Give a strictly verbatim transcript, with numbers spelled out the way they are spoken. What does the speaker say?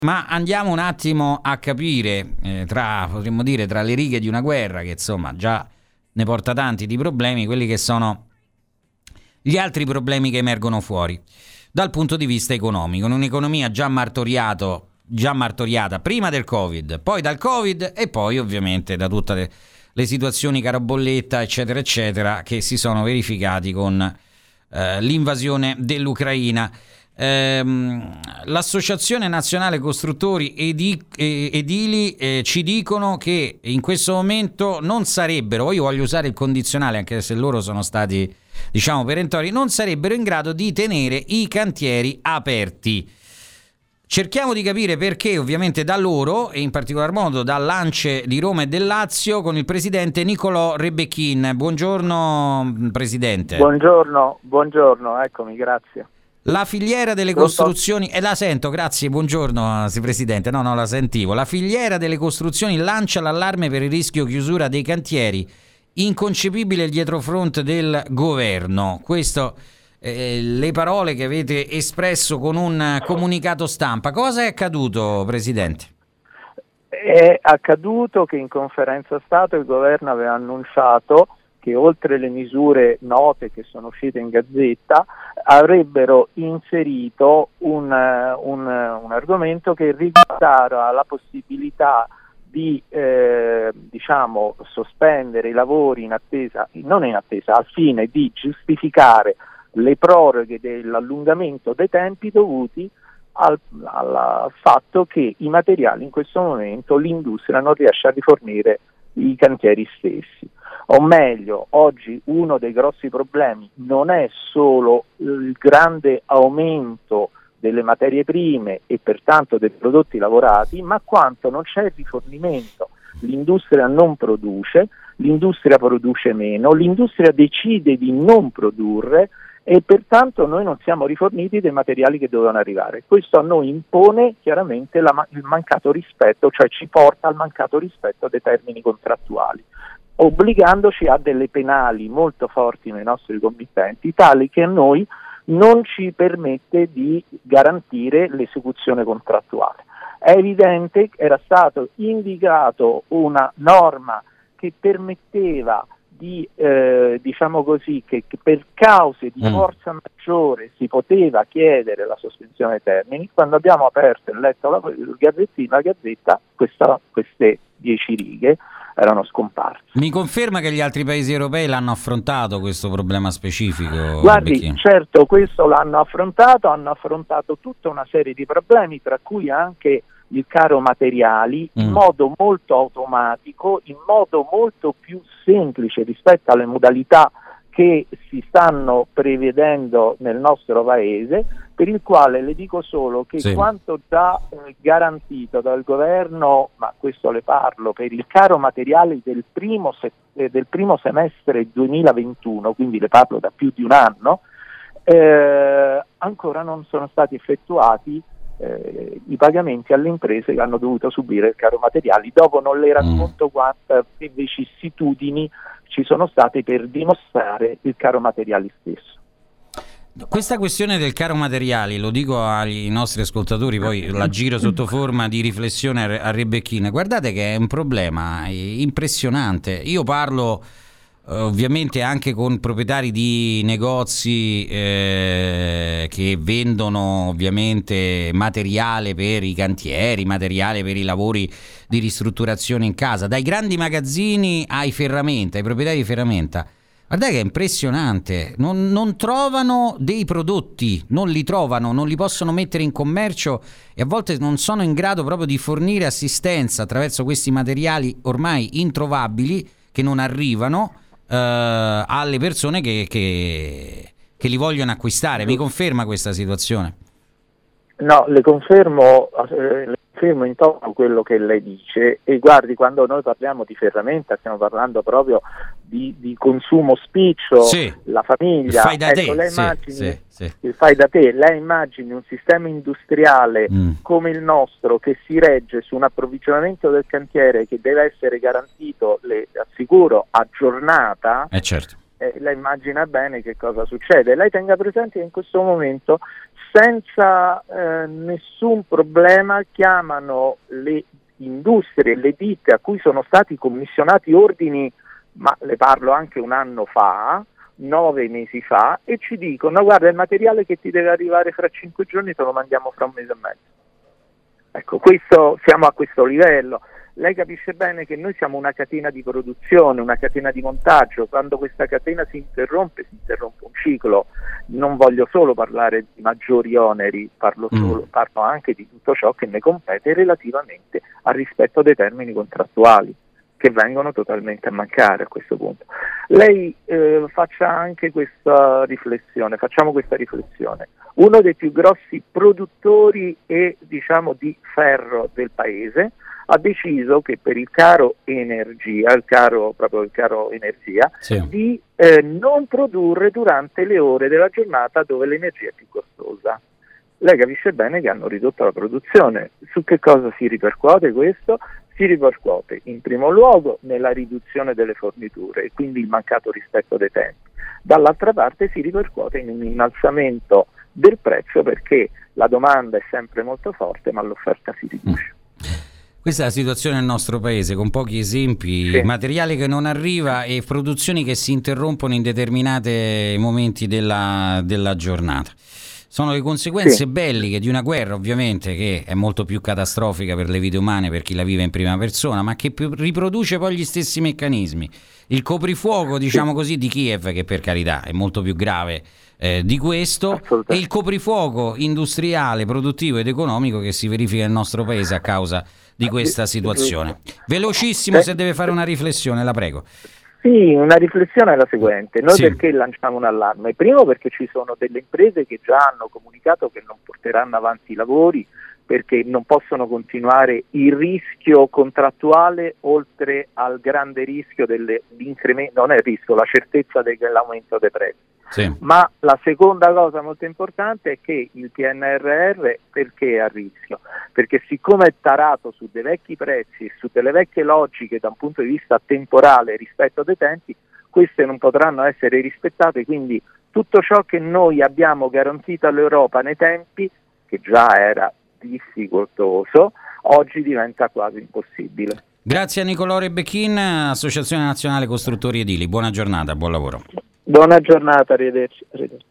Ma andiamo un attimo a capire, eh, tra, potremmo dire, tra le righe di una guerra che insomma già ne porta tanti di problemi, quelli che sono gli altri problemi che emergono fuori dal punto di vista economico. Un'economia già martoriato, già martoriata prima del Covid, poi dal Covid e poi ovviamente da tutte le, le situazioni caro bolletta, eccetera, eccetera, che si sono verificati con eh, l'invasione dell'Ucraina. Ehm, l'Associazione Nazionale Costruttori Edi- Edili eh, ci dicono che in questo momento non sarebbero, io voglio usare il condizionale anche se loro sono stati diciamo perentori, non sarebbero in grado di tenere i cantieri aperti. Cerchiamo di capire perché, ovviamente da loro e in particolar modo dall'Ance di Roma e del Lazio, con il presidente Nicolò Rebecchin. Buongiorno presidente. Buongiorno, buongiorno, eccomi, grazie. La filiera delle costruzioni, e eh, la sento, grazie, buongiorno sì, Presidente, no, no, la sentivo. La filiera delle costruzioni lancia l'allarme per il rischio chiusura dei cantieri, inconcepibile il dietrofront del governo. Questo, eh, le parole che avete espresso con un comunicato stampa. Cosa è accaduto, Presidente? È accaduto che in conferenza stampa il governo aveva annunciato che oltre le misure note che sono uscite in Gazzetta avrebbero inserito un, un, un argomento che riguardava la possibilità di eh, diciamo sospendere i lavori in attesa, non in attesa, al fine di giustificare le proroghe dell'allungamento dei tempi dovuti al, al fatto che i materiali in questo momento l'industria non riesce a rifornire i cantieri stessi. O meglio, oggi uno dei grossi problemi non è solo il grande aumento delle materie prime e pertanto dei prodotti lavorati, ma quanto non c'è il rifornimento. L'industria non produce, l'industria produce meno, l'industria decide di non produrre e pertanto noi non siamo riforniti dei materiali che dovevano arrivare. Questo a noi impone chiaramente la, il mancato rispetto, cioè ci porta al mancato rispetto dei termini contrattuali, obbligandoci a delle penali molto forti nei nostri committenti, tali che a noi non ci permette di garantire l'esecuzione contrattuale. È evidente che era stato indicato una norma che permetteva di, eh, diciamo così, che, che per cause di forza maggiore si poteva chiedere la sospensione dei termini. Quando abbiamo aperto e letto la, il gazzettino, la gazzetta, questa, queste dieci righe erano scomparse. Mi conferma che gli altri paesi europei l'hanno affrontato questo problema specifico? Guardi, Becchino. Certo, questo l'hanno affrontato, hanno affrontato tutta una serie di problemi, tra cui anche il caro materiali, in mm. modo molto automatico, in modo molto più semplice rispetto alle modalità che si stanno prevedendo nel nostro paese, per il quale le dico solo che sì. quanto già eh, garantito dal governo, ma questo le parlo, per il caro materiale del primo, se- eh, del primo semestre duemilaventuno, quindi le parlo da più di un anno, eh, ancora non sono stati effettuati eh, i pagamenti alle imprese che hanno dovuto subire il caro materiali. Dopo non le racconto mm. quante vicissitudini ci sono state per dimostrare il caro materiali stesso. Questa questione del caro materiali, lo dico ai nostri ascoltatori, poi la giro sotto forma di riflessione a Rebecchin. Guardate che è un problema impressionante. Io parlo eh, ovviamente anche con proprietari di negozi eh, che vendono ovviamente materiale per i cantieri, materiale per i lavori di ristrutturazione in casa, dai grandi magazzini ai ferramenta, ai proprietari di ferramenta. Guardate che è impressionante, non, non trovano dei prodotti, non li trovano, non li possono mettere in commercio e a volte non sono in grado proprio di fornire assistenza attraverso questi materiali ormai introvabili che non arrivano eh, alle persone che, che, che li vogliono acquistare. Mi conferma questa situazione? No, le confermo, eh, le confermo in toto quello che lei dice e guardi, quando noi parliamo di ferramenta stiamo parlando proprio di, di consumo spiccio, sì. La famiglia, fai da ecco, te, lei sì, immagini, sì, sì. il fai da te, lei immagini un sistema industriale mm. come il nostro che si regge su un approvvigionamento del cantiere che deve essere garantito, le assicuro, a giornata. Eh certo. Eh, lei immagina bene che cosa succede. Lei tenga presente che in questo momento senza eh, nessun problema chiamano le industrie, le ditte a cui sono stati commissionati ordini, ma le parlo anche un anno fa, nove mesi fa, e ci dicono: guarda, il materiale che ti deve arrivare fra cinque giorni te lo mandiamo fra un mese e mezzo. Ecco, questo, siamo a questo livello. Lei capisce bene che noi siamo una catena di produzione, una catena di montaggio. Quando questa catena si interrompe, si interrompe un ciclo. Non voglio solo parlare di maggiori oneri, parlo, solo, mm. parlo anche di tutto ciò che ne compete relativamente al rispetto dei termini contrattuali, che vengono totalmente a mancare a questo punto. Lei eh, faccia anche questa riflessione, facciamo questa riflessione. Uno dei più grossi produttori e diciamo di ferro del paese ha deciso che per il caro energia, il caro proprio il caro energia, sì. di eh, non produrre durante le ore della giornata dove l'energia è più costosa. Lei capisce bene che hanno ridotto la produzione. Su che cosa si ripercuote questo? Si ripercuote in primo luogo nella riduzione delle forniture e quindi il mancato rispetto dei tempi. Dall'altra parte si ripercuote in un innalzamento del prezzo perché la domanda è sempre molto forte ma l'offerta si riduce. Questa è la situazione nel nostro paese, con pochi esempi, sì. materiale che non arriva e produzioni che si interrompono in determinati momenti della, della giornata. Sono le conseguenze sì. belliche di una guerra, ovviamente, che è molto più catastrofica per le vite umane, per chi la vive in prima persona, ma che riproduce poi gli stessi meccanismi. Il coprifuoco, diciamo così, di Kiev, che per carità è molto più grave eh, di questo, e il coprifuoco industriale, produttivo ed economico che si verifica nel nostro paese a causa di questa situazione. Velocissimo, se deve fare una riflessione, la prego. Sì, una riflessione è la seguente. Noi sì. perché lanciamo un allarme? Primo perché ci sono delle imprese che già hanno comunicato che non porteranno avanti i lavori perché non possono continuare il rischio contrattuale oltre al grande rischio dell'incremento, non è il rischio, la certezza dell'aumento dei prezzi. Sì. Ma la seconda cosa molto importante è che il P N R R perché è a rischio? Perché siccome è tarato su dei vecchi prezzi e su delle vecchie logiche da un punto di vista temporale rispetto dei tempi, queste non potranno essere rispettate, quindi tutto ciò che noi abbiamo garantito all'Europa nei tempi, che già era difficoltoso, oggi diventa quasi impossibile. Grazie a Nicolò Rebecchìn, Associazione Nazionale Costruttori Edili. Buona giornata, buon lavoro. Buona giornata, arrivederci. arrivederci.